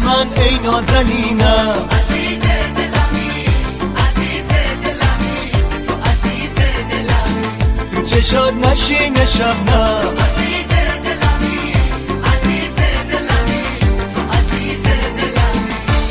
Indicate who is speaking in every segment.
Speaker 1: من ای نازنینم،
Speaker 2: عزیز دلمی، عزیز دلمی، تو عزیز دلمی،
Speaker 1: تو چشات نشینه شبنم،
Speaker 2: عزیز دلمی، عزیز دلمی، تو عزیز دلمی.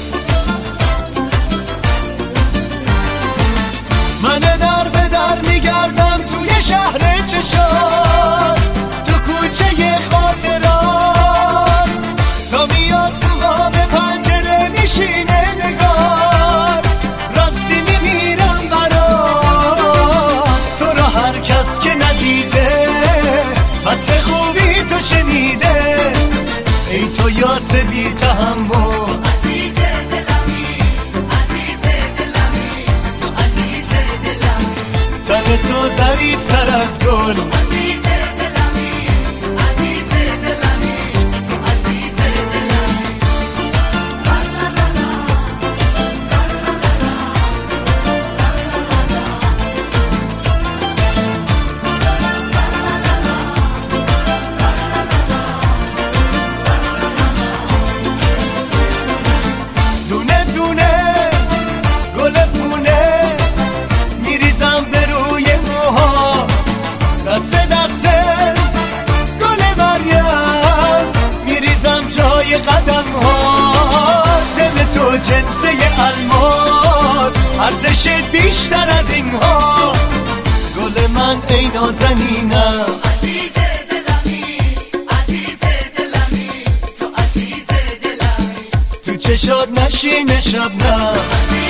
Speaker 1: من در به در میگردم توی شهر چشات، تو کوچه خاطرات، تا میاد تو خواب پنجره میشینه نگار، راستی میمیرم برات، تو را هر کس که ندیده وصف خوبی تو شنیده، ای تو یاس بی تحمل،
Speaker 2: عزیز دلمی، عزیز دلمی، تو عزیز دلمی،
Speaker 1: تن تو ظریف‌تر از گل،
Speaker 2: عزیز دلمی، عزیز دلمی، تو عزیز دلمی.
Speaker 1: دونه دونه گل پونه میریزم به روی موها، دست دسته گل مریم میریزم جای قدم ها، دل تو جنسه الماس ارزش بیشتر از این ها، گل من ای نازنینم،
Speaker 2: عزیز دلمی، عزیز دلمی، تو عزیز دلمی،
Speaker 1: تو چشات نشینه شبنم.